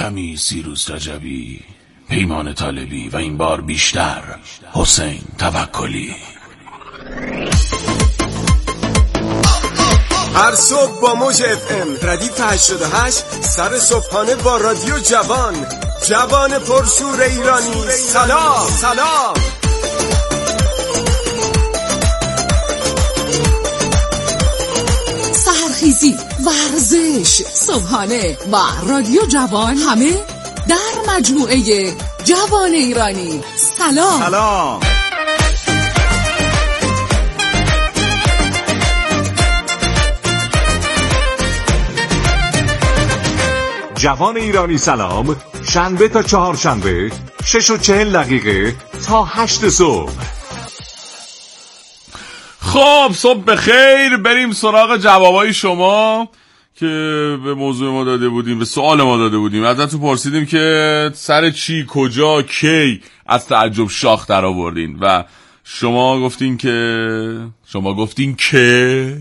کمی سیروس رجبی، پیمان طالبی و این بار بیشتر حسین توکلی. هر صبح با موج FM ردیف 88 سر صبحانه با رادیو جوان پرشور ایرانی. سلام سلام. سحرخیزی، ورزش، صبحانه و رادیو جوان همه در مجموعه جوان ایرانی. سلام سلام. جوان ایرانی سلام. شنبه تا چهارشنبه 6:40 تا 8 صبح. خب صبح بخیر. بریم سراغ جوابای شما که به موضوع ما داده بودیم، به سوال ما داده بودیم. ازتون پرسیدیم که سر چی، کجا، کی از تعجب شاخ در آوردین و شما گفتین که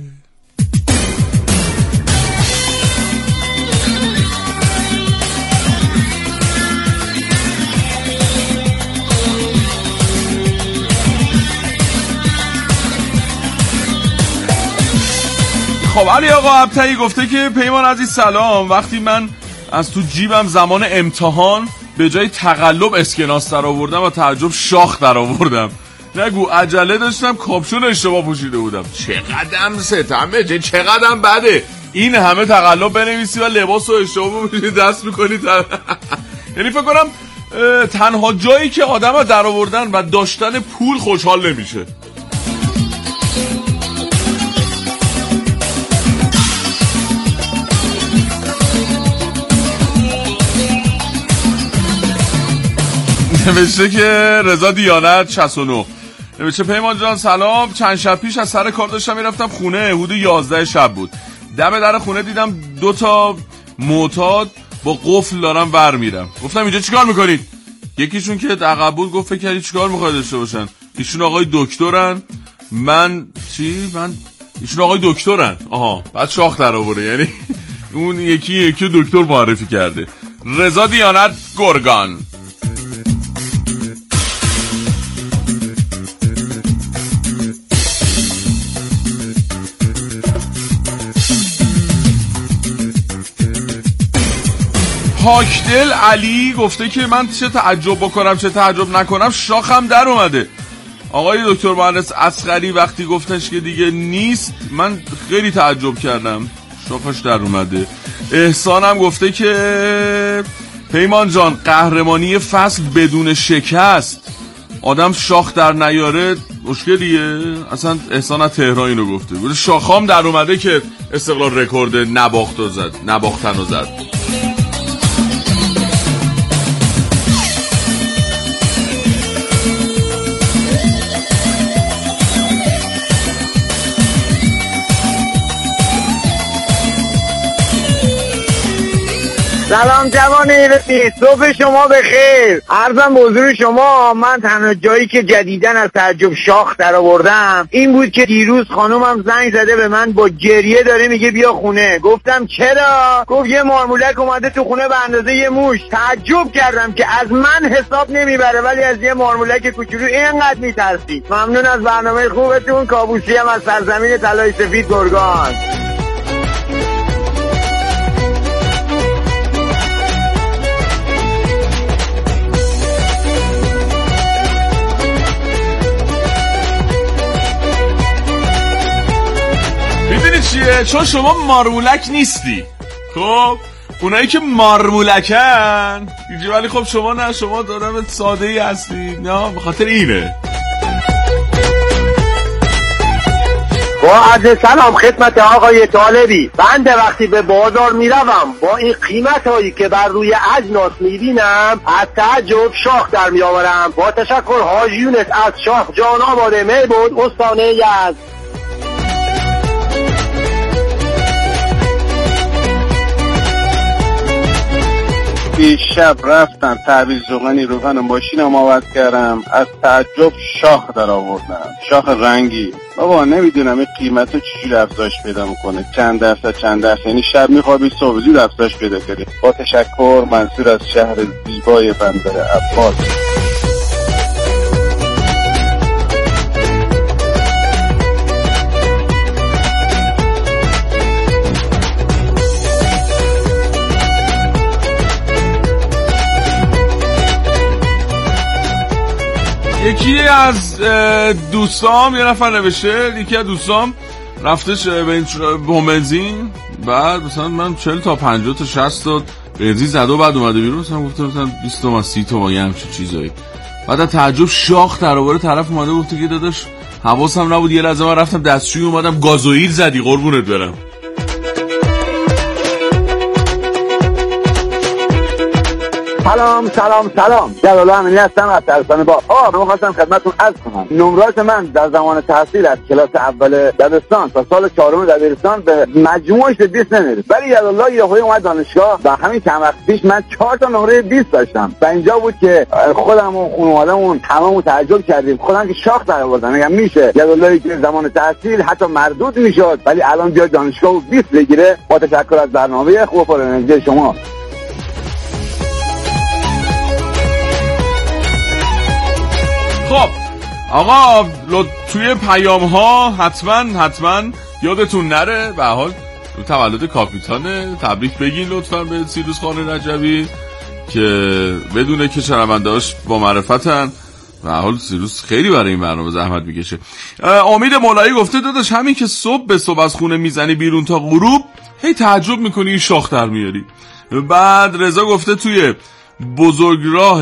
خب علی آقا ابتهی گفته که پیمان عزیز سلام، وقتی من از تو جیبم زمان امتحان به جای تقلب اسکناس در آوردم و تعجب شاخ در آوردم. نگو عجله داشتم، کاپشن اشتباه پوشیده بودم. چقدرم ستمه، چقدرم بده این همه تقلب بنویسی و لباس رو اشتباه پوشیدی دست میکنی یعنی فکر کنم تنها جایی که آدم ها در آوردن و داشتن پول خوشحال نمیشه. نوشته که رضا دیانت 69 نوشته پیمان جان سلام، چند شب پیش از سر کار داشتم میرفتم خونه، حدود 11 شب بود. دم در خونه دیدم 2 معتاد با قفل دارم ور میرم. گفتم اینجا چیکار میکنید؟ یکیشون که عقب بود گفت فکر کردی چیکار میخواد داشته باشن؟ ایشون آقای دکترن. ایشون آقای دکترن. آها بعد شاخ در آورده، یعنی اون یکی دکتر معرفی کرده. رضا دیانت گرگان. پاکدل علی گفته که من چه تعجب بکنم چه تعجب نکنم، شاخم در اومده. آقای دکتر مهندس اصغری وقتی گفتش که دیگه نیست، من خیلی تعجب کردم، شاخش در اومده. احسانم گفته که پیمان جان قهرمانی فصل بدون شکست، آدم شاخ در نیاره مشکلیه. اصلا احسان از تهران اینو گفته، شاخام در اومده که استقلال رکورد نباختن رو زد. سلام جوان ایرانی، صبح شما بخیر. عرضم به حضور شما، من تنها جایی که جدیدن از تعجب شاخ در آوردم این بود که دیروز خانومم زنگ زده به من با گریه داره میگه بیا خونه. گفتم چرا؟ گفت یه مارمولک اومده تو خونه به اندازه یه موش. تعجب کردم که از من حساب نمیبره ولی از یه مارمولک کوچولو اینقدر میترسی. ممنون از برنامه خوبتون. کابوسی هم از سرزمین طلای سفید گرگان. میدونی چیه؟ چون شما مارمولک نیستی. خب اونایی که مارمولکن اینجا، ولی خب شما نه، شما آدم ساده ای هستی. نه به خاطر اینه. با عرض سلام خدمت آقای طالبی. بنده وقتی به بازار میروم با این قیمت هایی که بر روی اجناس میبینم از تعجب شاخ در میآورم. با تشکر حاجی یونس از شاه جان آباد میبود استان یزد. دیشب رفتم تعویض روغنی روغن ماشینم آورد کردم، از تعجب شاخ در آوردم، شاخ رنگی. بابا نمیدونم این قیمتو چجوری افزایش پیدا میکنه، چند درصد، یعنی شب میخوابی صبح زود افزایش پیدا کنی. با تشکر، منصور از شهر زیبای بندر عباس. یکی از دوستام یه نفر نوشته، یکی از دوستام رفتش به بنزین، بعد مثلا من 40 تا 50 تا 60 تا بنزین زد و بعد اومده بیرون، مثلا گفته مثلا 20 تا 30 تا یه همچین چیزایی. بعد از تعجب شاخ در آوره، طرف اومده گفته که داداش حواسم نبود، یه لحظه من رفتم دستشویی اومدم گازوئیل زدی، قربونت برم. سلام جلال امینی هستم از ترسانه با. من خواستم خدمتتون عرض کنم نمرات من در زمان تحصیل از کلاس اول دبستان تا سال 4 دبیرستان به مجموعش 20 نمیره، ولی یالله یهویی اومد دانشگاه و همین چند وقت پیش من 4 تا نمره 20 داشتم و اینجا بود که خودم و خانواده‌مون تمام تعجب کردیم، خودم که شاخ در آوردم. میگم میشه یالله که زمان تحصیل حتی مردود میشد ولی الان بیاد دانشگاه و 20 بگیره. با تشکر از برنامه خوب و پرانرژی شما. خب آقا توی پیام ها حتما یادتون نره به حال تولد کاپیتانه، تبریک بگین لطفا به سیروس خان رجبی که بدونه که شنونده‌اش با معرفتن. به حال سیروس خیلی برای این برنامه زحمت میکشه. امید مولایی گفته داداش همین که صبح به صبح از خونه میزنی بیرون تا غروب هی تعجب میکنی شاخ در میاری. بعد رضا گفته توی بزرگراه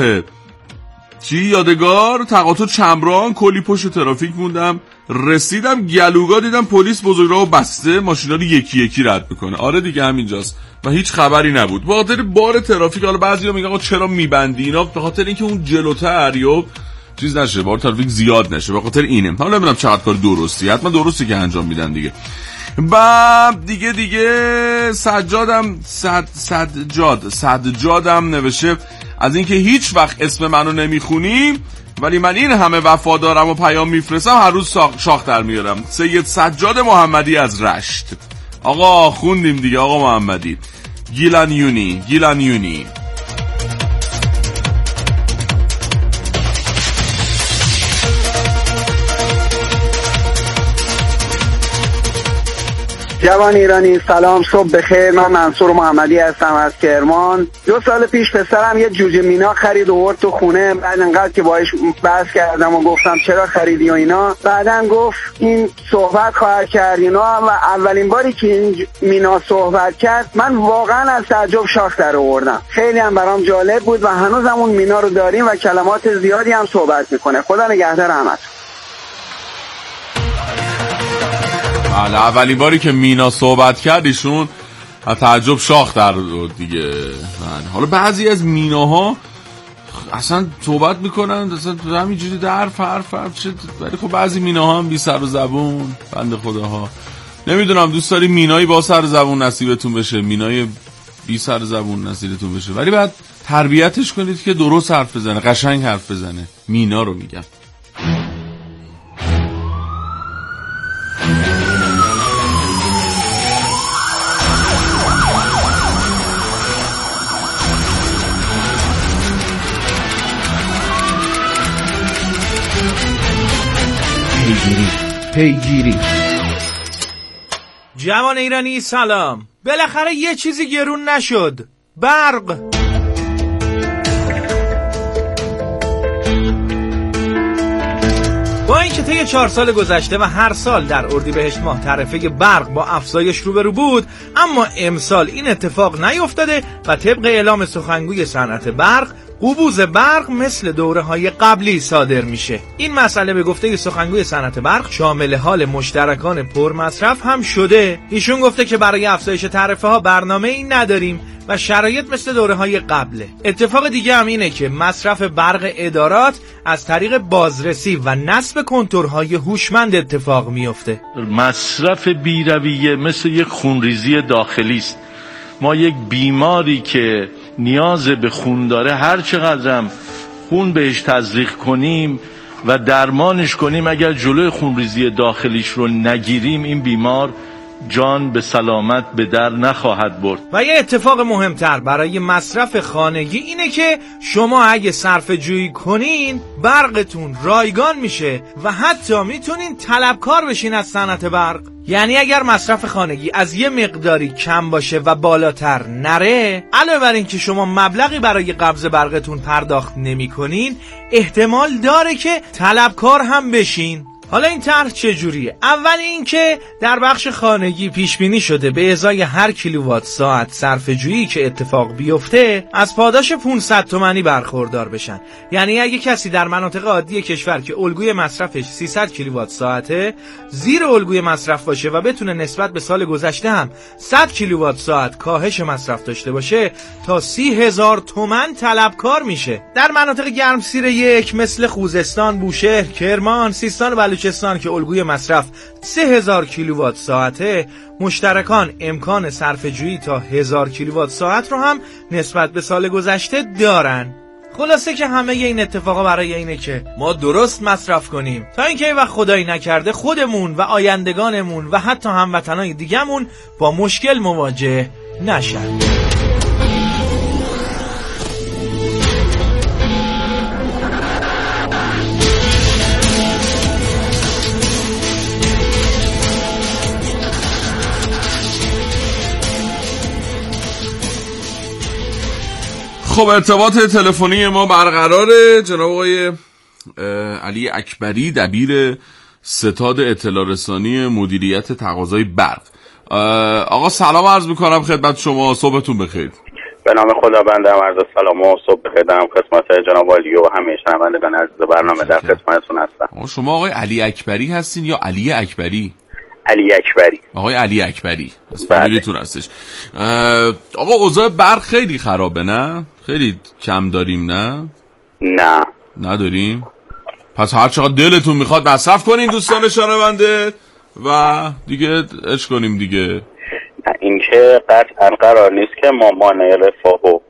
یادگار تقاطع چمران کلی پشت ترافیک موندم، رسیدم گلوگا دیدم پلیس بزرگراهو بسته، ماشینا رو یکی رد میکنه. آره دیگه همینجاست و هیچ خبری نبود به خاطر بار ترافیک. حالا بعضیا میگن آقا چرا میبندی اینا؟ به خاطر اینکه اون جلوتر یا چیز نشه، بار ترافیک زیاد نشه، به خاطر اینه. حالا نمیدونم چقدر کار درستی، حتما درستی که انجام میدن دیگه. بعد دیگه سجادم نوشه از اینکه هیچ وقت اسم منو نمیخونی ولی من این همه وفادارم و پیام میفرستم، هر روز شاخ در میارم. سید سجاد محمدی از رشت. آقا خوندیم دیگه آقا محمدی. گیلان یونی جوان ایرانی سلام، صبح بخیر. من منصور محمدی هستم از کرمان. 2 سال پیش پسرم یه جوجه مینا خرید و آورد تو خونه. بعد انقدر که باهاش بحث کردم و گفتم چرا خریدی و اینا، بعدن گفت این صحبت خواهد کرد اینا و اولین باری که این مینا صحبت کرد من واقعا از تعجب شاخ در آوردم. خیلی هم برام جالب بود و هنوز اون مینا رو داریم و کلمات زیادی هم صحبت میکنه. خدا نگهدار همتون. اولین باری که مینا صحبت کرد ایشون از تعجب شاخ در دیگه. حالا بعضی از میناها اصلا صحبت میکنن اصلا همینجوری در حرف شد، ولی خب بعضی میناها هم بی سر و زبون بنده خداها. نمیدونم دوست داری مینایی با سر زبون نصیبتون بشه، مینای بی سر زبون نصیبتون بشه، ولی بعد تربیتش کنید که درست حرف بزنه، قشنگ حرف بزنه. مینا رو میگم. پیگیری. جوان ایرانی سلام. بالاخره یه چیزی گرون نشد، برق. با اینکه طی 4 سال گذشته و هر سال در اردیبهشت ماه تعرفه برق با افزایش روبرو بود، اما امسال این اتفاق نیفتاده و طبق اعلام سخنگوی صنعت برق قبوض برق مثل دوره‌های قبلی صادر میشه. این مسئله به گفته سخنگوی صنعت برق شامل حال مشترکان پرمصرف هم شده. ایشون گفته که برای افزایش تعرفه ها برنامه‌ای نداریم و شرایط مثل دوره‌های قبله. اتفاق دیگه هم اینه که مصرف برق ادارات از طریق بازرسی و نصب کنتورهای هوشمند اتفاق میفته. مصرف بی‌رویه مثل یک خونریزی داخلی است. ما یک بیماری که نیاز به خون داره، هر چقدرم خون بهش تزریق کنیم و درمانش کنیم، اگر جلوی خونریزی داخلیش رو نگیریم این بیمار جان به سلامت به در نخواهد برد. و یه اتفاق مهمتر برای مصرف خانگی اینه که شما اگه صرفه جویی کنین برقتون رایگان میشه و حتی میتونین طلبکار بشین از صنعت برق. یعنی اگر مصرف خانگی از یه مقداری کم باشه و بالاتر نره، علاوه بر این که شما مبلغی برای قبض برقتون پرداخت نمی کنین، احتمال داره که طلبکار هم بشین. حالا این طرح چجوریه؟ اول این که در بخش خانگی پیش بینی شده به ازای هر کیلووات ساعت صرفه جویی که اتفاق بیفته از پاداش 500 تومانی برخوردار بشن. یعنی اگه کسی در مناطق عادی کشور که الگوی مصرفش 300 کیلووات ساعته زیر الگوی مصرف باشه و بتونه نسبت به سال گذشته هم 100 کیلووات ساعت کاهش مصرف داشته باشه تا 30,000 تومان طلبکار میشه. در مناطق گرمسیر یک مثل خوزستان، بوشهر، کرمان، سیستان و بلوچستان که الگوی مصرف 3000 کیلووات ساعته، مشترکان امکان صرفه جویی تا 1000 کیلووات ساعت رو هم نسبت به سال گذشته دارن. خلاصه که همه این اتفاقا برای اینه که ما درست مصرف کنیم تا اینکه وقت خدایی نکرده خودمون و آیندگانمون و حتی هموطنای دیگمون با مشکل مواجه نشن. خب ارتباط تلفنی ما برقراره. جناب آقای علی اکبری، دبیر ستاد اطلاع رسانی مدیریت تقاضای برق. آقا سلام عرض میکنم خدمت شما، صبحتون بخیر. به نام خداوند عرض سلام و صبح بخیر دارم خدمت جناب علی و همه شنوندگان عزیز برنامه در خدمتتون هستم. شما آقای علی اکبری هستین یا علی اکبری؟ علی اکبری. آقای علی اکبری فامیلیتون هستش. آقا اوضاع برق خیلی خرابه نه؟ خیلی کم داریم نه؟ نه نداریم؟ پس هر چقدر دلتون میخواد مصرف کنین دوستان شنونده و دیگه اش کنیم دیگه. این که قطعا قرار نیست که ما مانع رفاه و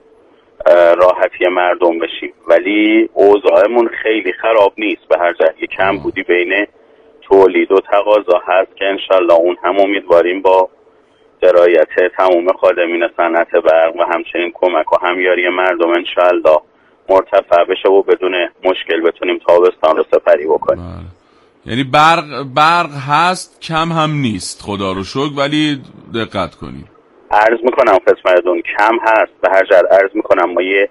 راحتی مردم بشیم، ولی اوضاعمون خیلی خراب نیست. به هر جهت یک کم بودی بین تولید و تقاضا هست که انشالله اون هم امیدواریم با درایت تمام خادمین صنعت برق و همچنین کمک و همیاری مردم انشالله مرتفع بشه و بدون مشکل بتونیم تابستان رو سپری بکنیم. یعنی برق هست، کم هم نیست خدا رو شکر، ولی دقت کنیم. عرض میکنم خدمتتون کم هست. به هر جهت عرض میکنم ما یه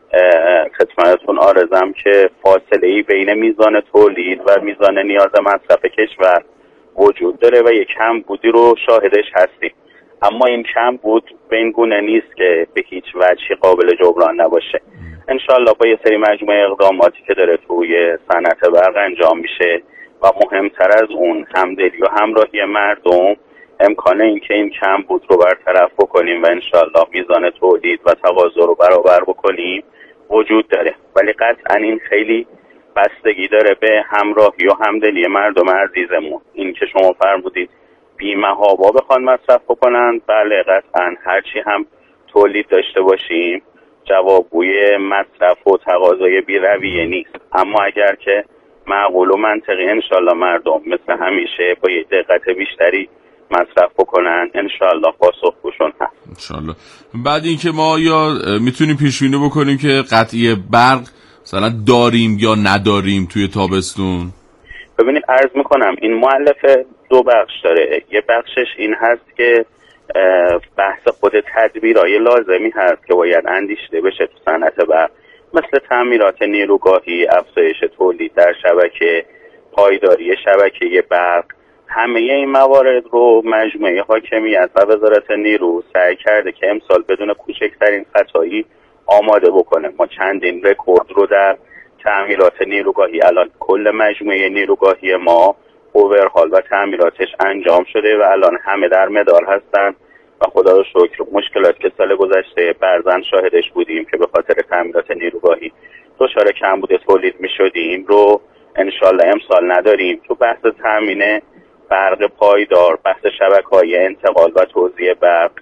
خدمتتون آرزم که فاصله ای بین میزان تولید و میزان نیاز مصرف کشور وجود داره و یک کم بودی رو شاهدش هستیم، اما این کم بود به این گونه نیست که به هیچ وجهی قابل جبران نباشه. انشالله با یه سری مجموعه اقداماتی که داره توی صنعت برق انجام میشه و مهمتر از اون همدلی و همراهی مردم، امکانه این که این کم بود رو برطرف بکنیم و انشالله میزان تولید و تقاضا رو برابر بکنیم وجود داره. ولی قطعا این خیلی بستگی داره به همراهی و همدلی مردم عزیزمون. این که شما فرمودید بیمه ها بخوان مصرف بکنن، بله قطعا هرچی هم تولید داشته باشیم جوابگوی مصرف و تقاضای بی‌رویه نیست، اما اگر که معقول و منطقی انشالله مردم مثل همیشه با یه دقت بیشتری مصرف بکنن انشالله پاسخگوشون هست انشالله. بعد اینکه ما یا میتونیم پیش بینی بکنیم که قطعی برق مثلا داریم یا نداریم توی تابستون؟ ببینید عرض میکنم این مؤلفه دو بخش داره. یه بخشش این هست که بحث خود تدبیرهای لازمی هست که باید اندیشیده بشه تو صنعت برق، مثل تعمیرات نیروگاهی، افزایش تولید در شبکه، پایداری شبکه برق. همه این موارد رو مجموعه حاکمیت و وزارت نیرو سعی کرده که امسال بدون کوچکترین خطایی آماده بکنه. ما چندین رکورد رو در تعمیرات نیروگاهی، الان کل مجموعه نیروگاهی ما اوورهال و تعمیراتش انجام شده و الان همه در مدار هستن و خدا رو شکر مشکلات که سال گذشته برزن شاهدش بودیم که به خاطر تعمیرات نیروگاهی دچار کمبود تولید می شدیم رو انشالله امسال نداریم. تو بحث تامین برق پایدار، بحث شبکه‌های انتقال و توزیع برق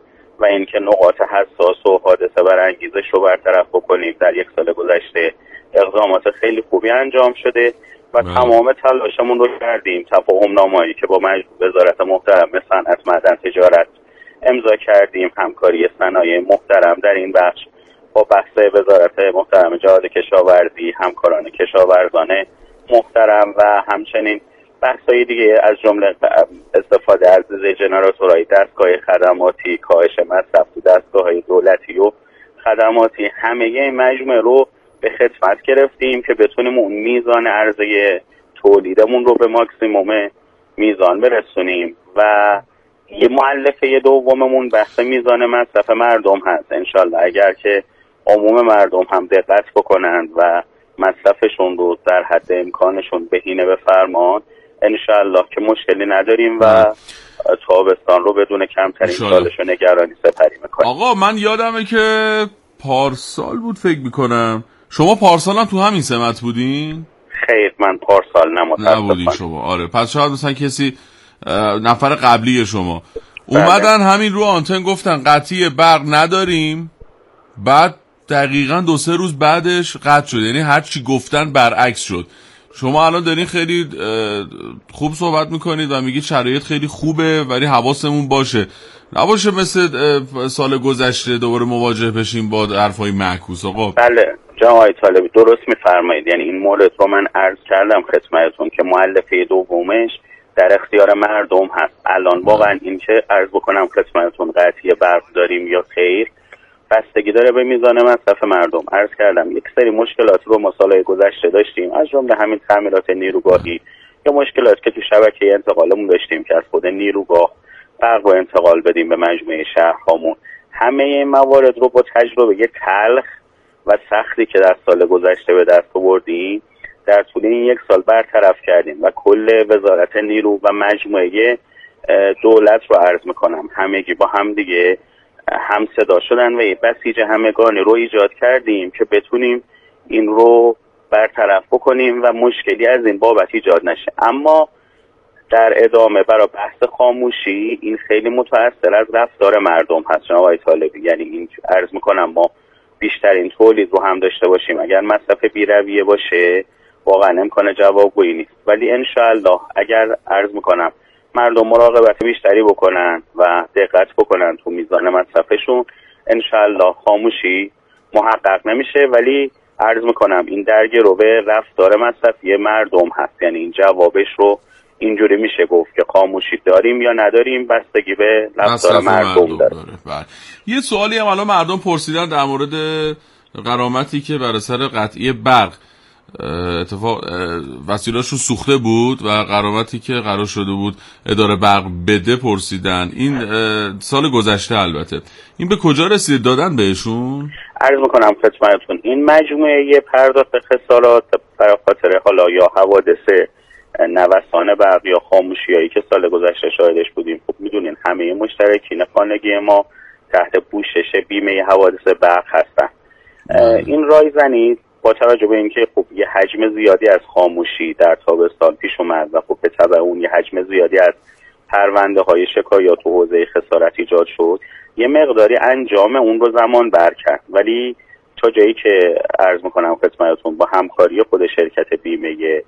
و اینکه نقاط حساس و حادثه برانگیزش رو برطرف بکنیم. در یک سال گذشته اقدامات خیلی خوبی انجام شده و تمام تلاشمون رو کردیم. تفاهم نامه‌ای که با وزارت محترم صنعت، معدن، تجارت امضا کردیم، همکاری صنایع محترم در این بخش با بحث وزارت محترم جهاد کشاورزی، همکاران کشاورزان محترم و همچنین بحث‌های دیگه از جمله استفاده از جنراتورهای دستگاه خدماتی، کاهش مصرف تو دستگاه‌های دولتی و خدماتی، همه این مجموعه رو به خدمت گرفتیم که بتونیم اون میزان عرضه تولیدمون رو به ماکسیموم میزان برسونیم و یه مؤلفه دوممون بحث میزان مصرف مردم هست. انشالله اگر که عموم مردم هم دقت بکنند و مصرفشون رو در حد امکانشون بهینه بفرمان، انشالله که مشکلی نداریم و تابستان رو بدون کمترین سالش و نگرانی سپری میکنیم. آقا من یادمه که پارسال بود فکر میکنم، شما پارسال هم تو همین سمت بودین؟ خیر من پارسال نبودین شما. آره پس شاید مثلا کسی نفر قبلی شما اومدن همین رو آنتن گفتن قطعی برق نداریم، بعد دقیقاً 2-3 روز بعدش قطع شد، یعنی هر چی گفتن برعکس شد. شما الان دارین خیلی خوب صحبت میکنید و میگید شرایط خیلی خوبه ولی حواسمون باشه نباشه مثل سال گذشته دوباره مواجه بشیم با حرفای معکوس. آقا بله جناب طالبی درست میفرمایید، یعنی این مورد رو من عرض کردم خدمتتون که مؤلفه دومش در اختیار مردم هست. الان واقعا این که عرض بکنم خدمتتون قطعی برق داریم یا خیر بستگی داره به میزان مصرف مردم. عرض کردم یک سری مشکلات رو ما سالهای گذشته داشتیم، از جمله همین تعمیرات نیروگاهی یا مشکلات که تو شبکه انتقالمون داشتیم که از خود نیروگاه برق رو انتقال بدیم به مجموعه شهرهامون. همه این موارد رو با تجربه تلخ و سختی که در سال گذشته به دست آوردیم در طول این یک سال برطرف کردیم و کل وزارت نیرو و مجموعه دولت رو عرض میکنم همگی با هم دیگه هم صدا شدن و یه بسیج همگانی رو ایجاد کردیم که بتونیم این رو برطرف بکنیم و مشکلی از این بابت ایجاد نشه. اما در ادامه برای بحث خاموشی این خیلی متأثر از رفتار مردم هست جناب آقای طالبی، یعنی این عرض میکنم ما بیشترین تولید رو هم داشته باشیم اگر مصرف بی‌رویه باشه واقعا امکان جوابگویی نیست، ولی انشاءالله اگر عرض میکنم مردم مراقبت بیشتری بکنن و دقت بکنن تو میزان مصرفشون انشاءالله خاموشی محقق نمیشه. ولی عرض میکنم این درگیر رو به رفتار مصرفی مردم هست، یعنی این جوابش رو اینجوری میشه گفت که خاموشی داریم یا نداریم بستگی به رفتار مردم داره. یه سوالی هم الان مردم پرسیدن در مورد غرامتی که بر اثر قطعی برق اتفاق وسیله‌شون سوخته بود و غرامتی که قرار شده بود اداره برق بده پرسیدن. این سال گذشته البته این به کجا رسید؟ دادن بهشون؟ عرض میکنم خدمتتون این مجموعه پرداخت خسارات برای خاطر حالا یا حوادث نوسان برق یا خاموشیایی که سال گذشته شاهدش بودیم، خب میدونین همه مشترکین خانگی ما تحت پوشش بیمه حوادث برق هستن. این رایزنی با توجه به اینکه خب یه حجم زیادی از خاموشی در تابستان پیش اومد و خب به تبع اون یه حجم زیادی از پرونده های شکایات و حوزه خسارت ایجاد شد، یه مقداری انجام اون رو زمان بر کرد، ولی تا جایی که عرض میکنم خدمتتون با همکاری خود شرکت بیمه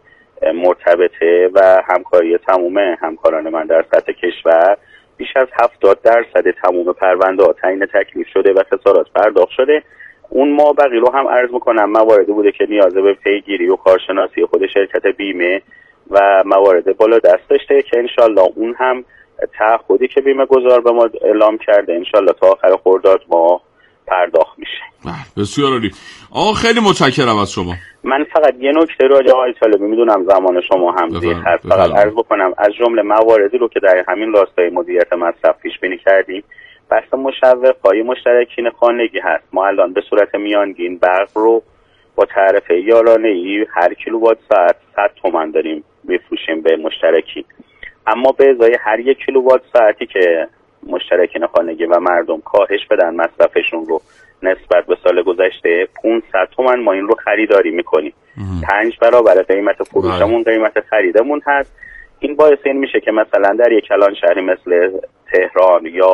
مرتبطه و همکاری تمام همکاران من در سطح کشور بیش از 70% تمام پرونده ها تعیین تکلیف شده و خسارات پرداخت شده. اون مابقی رو هم عرض میکنم مواردی بوده که نیاز به پیگیری و کارشناسی خود شرکت بیمه و موارد بالا دست داشته که انشالله اون هم تعهدی که بیمه گذار به ما اعلام کرده انشالله تا آخر خرداد ماه پرداخت میشه. بسیار عالی. آقا خیلی متشکرم از شما. من فقط یه نکته رو آقای طالبی میدونم زمان شما هم زیر هست، فقط عرض بکنم از جمله مواردی رو که در همین راستای مدیریت مصرف پیش بینی کردیم بحث مشوق‌های مشترکین خانگی هست. ما الان به صورت میانگین برق رو با تعرفه یارانه‌ای هر کیلووات ساعت 100 تومان داریم میفروشیم به مشترکین، اما به ازای هر یک کیلووات ساعتی که مشترکین خانگی و مردم کاهش بدن مصرفشون رو نسبت به سال گذشته 500 تومان ما این رو خریداری میکنیم. 5 برابر قیمت فروشمون قیمت خریدمون هست. این باعث این میشه که مثلا در یک کلان شهری مثل تهران یا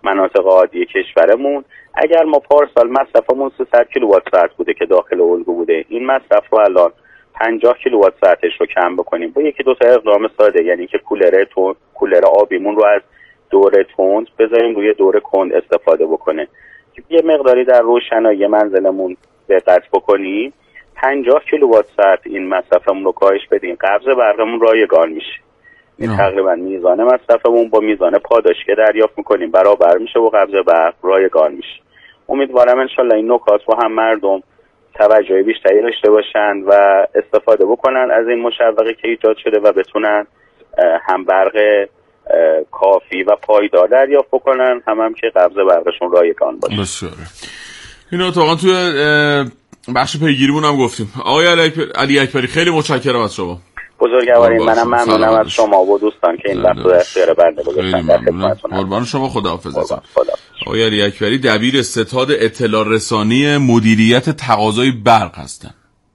مناطق عادی کشورمون اگر ما پارسال مصرفمون 300 کیلووات ساعت بوده که داخل الگو بوده، این مصرف رو الان 50 کیلووات ساعتش رو کم بکنیم با یکی دو تا اقدام ساده، یعنی که کولر آبیمون رو از دوره تند بذاریم روی دوره کند استفاده بکنه، یه مقداری در روشنایی منزلمون دقت بکنیم 50 کیلووات ساعت این مصرفمون رو کاهش بدیم، قبض برقمون رایگان میشه. این تقریبا میزان مصرفمون با میزان پاداش که دریافت میکنیم برابر میشه و قبض برق رایگان میشه. امیدوارم انشالله این نکات رو هم مردم توجه بیشتری داشته باشن و استفاده بکنن از این مشوقی که ایجاد شده و بتونن هم برق کافی و پایدار دریافت بکنن، هم که قبض برقشون رایگان باشه. بسیاره. اینو اتفاقا توی بخش پیگیریمون هم گفتیم. آقای علی اکبری خیلی متشکرم از شما. بزرگوارید، منم ممنونم از شما و دوستان که این وقت رو اختیار بنده گذاشتن. قربان شما، خداحافظ. آقای علی اکبری دبیر ستاد اطلاع رسانی مدیریت تقاضای برق هستن.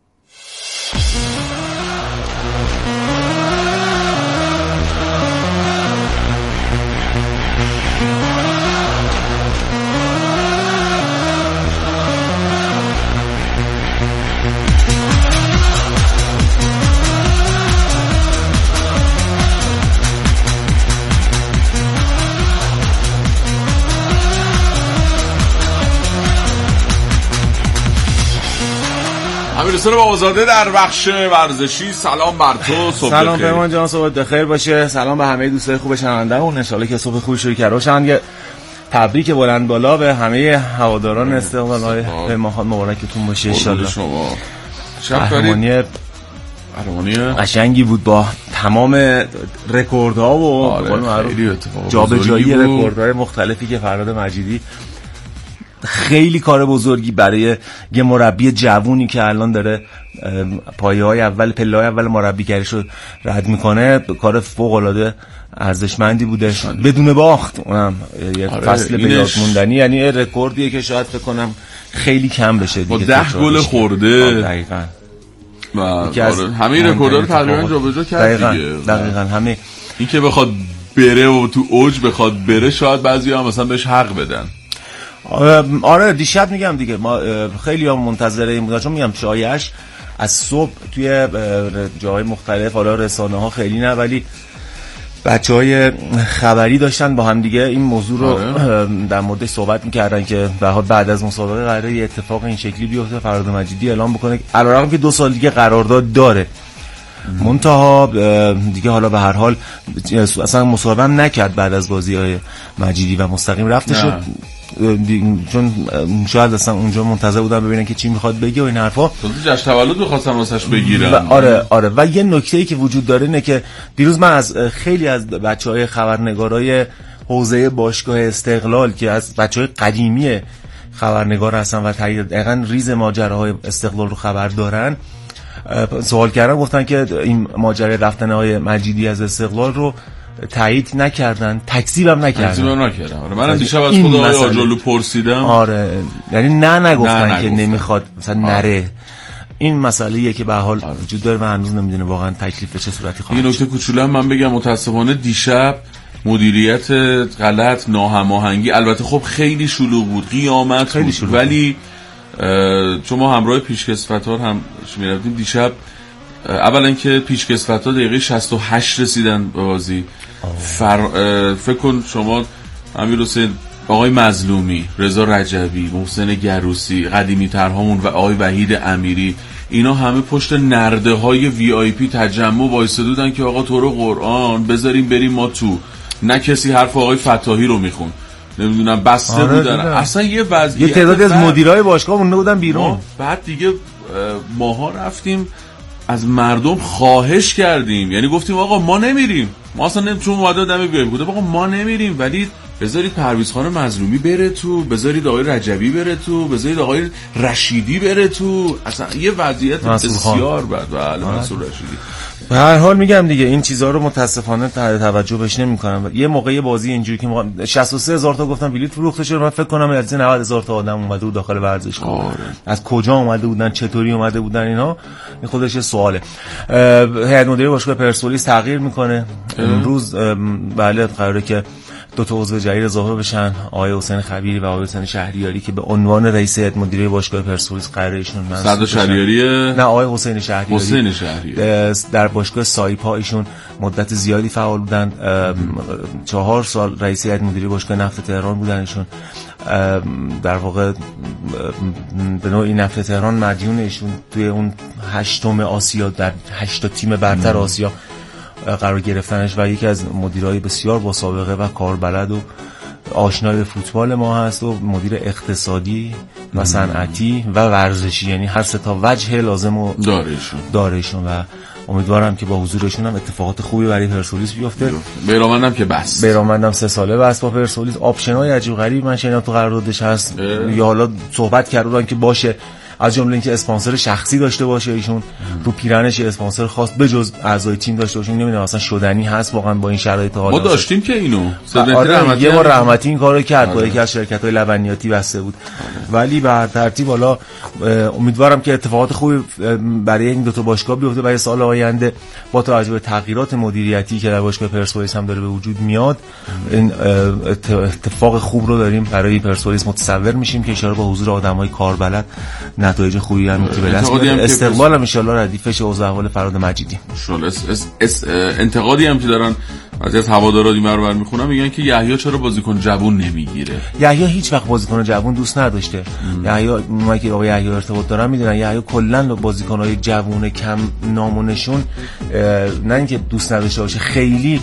امیرحسین بابازاده در بخش ورزشی. سلام بر تو، صبح سلام پیمان جان، صبح بخیر باشه. سلام به همه دوستای خوب شنونده‌مون، ان شاءالله که صبح خوبی شروع کرده باشن. یه تبریک بلند بالا به همه هواداران استقلال، به ماه مبارکتون باشه ان شاءالله. قهرمانی قشنگی بود با تمام رکوردها و جابجایی رکوردهای مختلفی که فرهاد مجیدی خیلی کار بزرگی برای یه مربی جوونی که الان داره پایه‌های اول پله‌های اول مربیگریشو رد میکنه، کار فوق‌العاده ارزشمندی بوده بدون باخت، اونم یه فصل به یاد موندنی، یعنی رکوردیه که شاید فکر کنم خیلی کم بشه دیگه. 10 گل خورده دقیقاً و همه رکوردها رو تقریبا جابجا کرد دیگه. دقیقاً همه این که بخواد بره و تو اوج بخواد بره، شاید بعضی‌ها مثلا بهش حق بدن. آره دیشب میگم دیگه ما خیلی هم منتظره این بودن، چون میگم شایعش از صبح توی جاهای مختلف، حالا رسانه ها خیلی نه ولی بچهای خبری داشتن با هم دیگه این موضوع رو در موردش صحبت میکردن که بعد از مسابقه قراره یه اتفاق این شکلی بیفته، فرهاد مجیدی اعلام بکنه علیرغم که 2 سال دیگه قرارداد داره، منتها دیگه حالا به هر حال اصلا مصاحبه هم نکرد بعد از بازی‌های مجیدی و مستقیم رفته شد، چون شاید اصلا اونجا منتظر بودن ببینن که چی میخواد بگه و این حرفا. جشن تولد می‌خواستن واسش بگیرن. آره و یه نکته‌ای که وجود داره اینه که دیروز من از خیلی از بچه‌های خبرنگارای حوزه باشگاه استقلال که از بچه‌های قدیمی خبرنگار هستن و دقیقاً ریز ماجراهای استقلال رو خبر دارن سوال کردن، گفتن که این ماجرای رفتن آقای مجیدی از استقلال رو تایید نکردن، تکذیب هم نکردن. آره منم دیشب از خود آقای آجرلو پرسیدم. آره یعنی نگفتن که نمیخواد مثلا نره. این مسئله‌ایه که به حال وجود داره و هنوز نمیدونه واقعا تکلیف به چه صورتی خواهد. این نکته کوچولو من بگم، متاسفانه دیشب مدیریت غلط، ناهماهنگی، البته خب خیلی شلوغ بود، قیامت خیلی بود شلوغ. ولی چون ما همراه پیشکسوت‌ها هم می‌رفتیم دیشب، اولا که پیشکسوت‌ها دقیقه 68 رسیدن به بازی. فکر کن شما امیرحسین، آقای مظلومی، رضا رجبی، محسن گروسی، قدیمی ترهامون و آقای وحید امیری، اینا همه پشت نرده های وی آی پی تجمع وایساده بودن که آقا تو رو قرآن بذاریم بریم ما تو. نه کسی حرف آقای فتاحی رو میخون، نمیدونم بسته بودن. اصلا یه وضعیت، یه تعدادی از مدیرای باشگاه مونده بودن بیرون. بعد دیگه ماها رفتیم از مردم خواهش کردیم، یعنی گفتیم آقا ما نمیریم، ما اصلا چون اومده دم بیایم بوده آقا ما نمیریم، ولی بذارید پرویزخان مظلومی بره تو، بذارید آقای رجبی بره تو، بذارید آقای رشیدی بره تو. اصلا یه وضعیت بسیار بد. بله منصور رشیدی. به هر حال میگم دیگه این چیزها رو متاسفانه توجه بهش نمیکنن. یه موقعی بازی اینجوری که 63000 تا گفتن بلیت فروخته شده، من فکر کنم از 90000 تا آدم اومده بود داخل ورزشگاه. از کجا اومده بودن، چطوری اومده بودن، اینا این خودش سواله. هیئت مدیره باشگاه پرسپولیس تغییر میکنه امروز. بله قراره که دو تا عضو جدید اضافه بشن، آقای حسین خبیری و آقای حسین شهریاری که به عنوان رئیس هیئت مدیره باشگاه پرسپولیس قراره ایشون صدر شهریاری نه آقای حسین شهریاری در باشگاه سایپا ایشون مدت زیادی فعال بودن، 4 سال رئیس هیئت مدیره باشگاه نفت تهران بودن ایشون. در واقع به نوعی نفت تهران مدیون ایشون توی اون 8م آسیا در 8 تیم برتر آسیا قرار گرفتنش و یکی از مدیرای بسیار با سابقه و کاربلد و آشنای به فوتبال ما هست و مدیر اقتصادی و صنعتی و ورزشی، یعنی هر سه تا وجه لازم داره ایشون و امیدوارم که با حضورشون هم اتفاقات خوبی برای پرسپولیس بیفته. بیرامندم که بس، بیرامندم 3 ساله بس با پرسپولیس. آپشن‌های عجیب غریب من شنیدم تو قراردادش هست یا حالا صحبت کردن که باشه، از جمله اینکه اسپانسر شخصی داشته باشه ایشون، رو پیرنش اسپانسر خاص به جز اعضای تیم داشته باشه. نمیدونم اصلا شدنی هست واقعا با این شرایط حال. ما داشتیم که اینو یه بار رحمتی این کارو کرد با یکی از شرکت‌های لبنیاتی بسته بود، ولی به هر ترتیب حالا امیدوارم که اتفاقات خوبی برای این دو تا باشگاه بیفته برای سال آینده با توجه به تغییرات مدیریتی که در باشگاه پرسپولیس هم داره به وجود میاد. این اتفاق خوب رو داریم برای پرسپولیس متصور میشیم که اشاره با حضور آدمای کاربلد نتایج خوبی هم میتونه به دست بیاره. استقبال هم ان شاء الله ردیفش اوضاع احوال فراد مجیدی. انتقادی هم که دارن از هوادارا دیمه رو برمیخونن میگن که یحیی چرا بازیکن جوون نمیگیره. یحیی هیچ وقت بازیکن جوون دوست نداشته. یحیی ما که آقای یحیی ارتباط دارن میدونن یحیی کلا بازیکن‌های جوون کم نامونشون نه اینکه دوست نداشته باشه، خیلی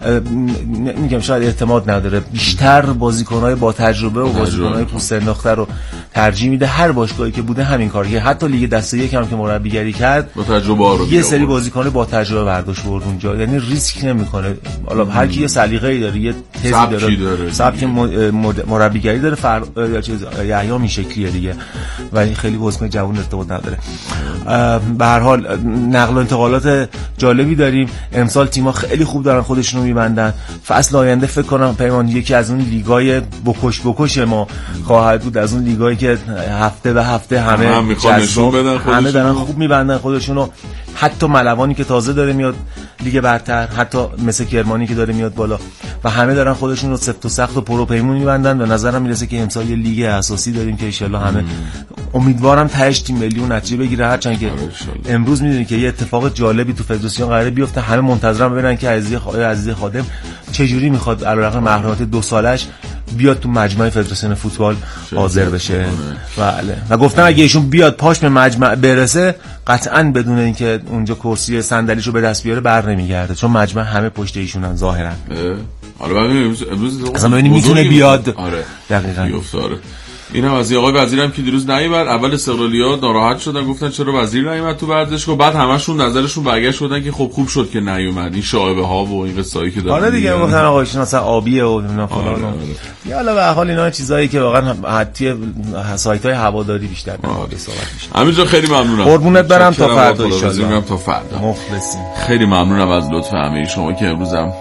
میگم شاید اعتماد نداره، بیشتر بازیکن‌های با تجربه و بازیکن‌های پوست انداخته رو ترجیح میده. هر باشگاهی که بوده همین کاریه، حتی لیگ دسته یک هم که مربیگری کرد با تجربه رو یه سری بازیکن با تجربه برداشت برد اونجا، یعنی ریسک نمیکنه. حالا هر کی یه سلیقه‌ای داره، یه تزی داره، سبک مربیگری داره، یا چیز یحیی این شکلیه دیگه، ولی خیلی بازیکن جوون ارتباط نداره. به هر حال نقل و انتقالات جالبی داریم امسال، تیم‌ها خیلی خوب دارن خودشون رو میبندن. فصل آینده فکر کنم پیمان یکی از اون لیگای بکش ما خواهد بود، از اون لیگایی که هفته به هفته همه نشون بدن خودشون، همه دارن خوب میبندن خودشونو. حتی ملوانی که تازه داره میاد لیگ برتر، حتی مثل کرمانی که داره میاد بالا و همه دارن خودشون رو سفت و سخت و پرو پیمون میبندن. به نظرم میرسه که امسال یه لیگ اساسی داریم که ان شاء الله همه امیدوارم تهش تیم ملی اون نتیجه بگیره. هرچند که امروز میدونید که یه اتفاق جالبی تو فدراسیون قراره بیفته، همه منتظرن ببینن که عزیز خادم چه جوری میخواد علیرغم محرومیت 2 سالش بیاد تو مجمع فدراسیون فوتبال حاضر بشه. بله و گفتن اگه ایشون بیاد پاش به مجمع برسه قطعاً بدون اینکه اونجا کرسی صندلیشو به دست بیاره بر نمیگرده، چون مجمع همه پشت ایشونن ظاهرا. حالا امروز اصلا ببینیم میتونه بیاد. آره دقیقاً بیافتاره. اینم از آقای وزیرم که دیروز نیومد. اول استقلالیا ناراحت شدن، گفتن چرا وزیر نیومد تو ورزشگاه، بعد همشون نظرشون برگشت شدن که خب خوب شد که نیومد. این شایبه ها و این قصه‌ای که داره. آره دیگه گفتن آقا ایشون مثلا آبیه و اینا فلان. حالا به هر حال اینا چیزایی که واقعا حتی سایت‌های هواداری بیشتر به صحبت میشه. همینجا خیلی ممنونم. قربونت برم تا فردا ان شاء الله. تا فردا. مخلصیم. خیلی ممنونم از لطف همه شما که امروزم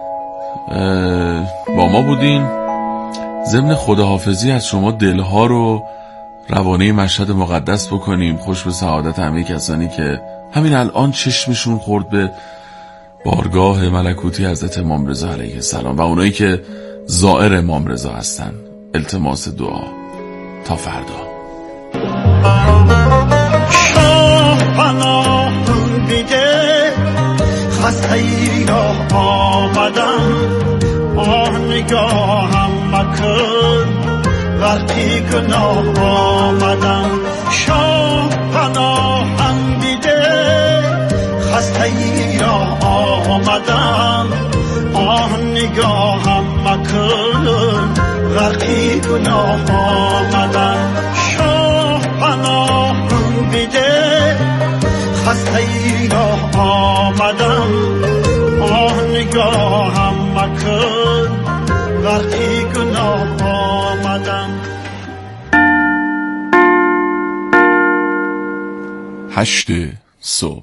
با ما بودین. ضمن خداحافظی از شما دلها رو روانه مشهد مقدس بکنیم. خوش به سعادت همه کسانی که همین الان چشمشون خورد به بارگاه ملکوتی حضرت امام رضا علیه السلام و اونایی که زائر امام رضا هستن. التماس دعا تا فردا. شاه پناه بیده خسته را آمدم، نگاهم مکن وقتی گناه آمدم. شاه پناهم دیده خسته ای را آمدم، نگاهم مکن وقتی گناه آمدم. شاه پناهم دیده خسته ای را آمدم، نگاهم مکن وقتی گناه آمدم. 8 صبح.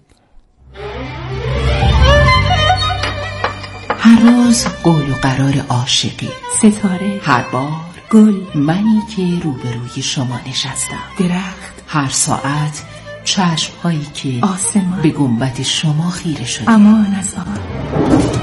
هر روز قول و قرار عاشقی، ستاره، هر بار گل، منی که روبروی شما نشستم، درخت، هر ساعت چشم‌هایی که آسمان به گنبد شما خیره شده، امان از آن